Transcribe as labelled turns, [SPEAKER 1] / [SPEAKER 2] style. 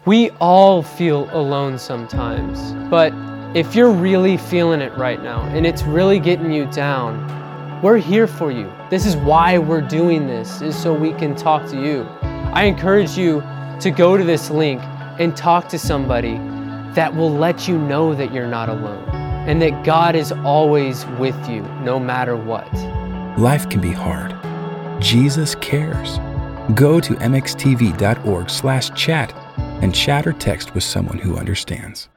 [SPEAKER 1] We all feel alone sometimes, but if you're really feeling it right now and it's really getting you down, we're here for you. This is why we're doing this, is so we can talk to you. I encourage you to go to this link and talk to somebody that will let you know that you're not alone and that God is always with you no matter what.
[SPEAKER 2] Life can be hard. Jesus cares. Go to mxtv.org/chat and chat or text with someone who understands.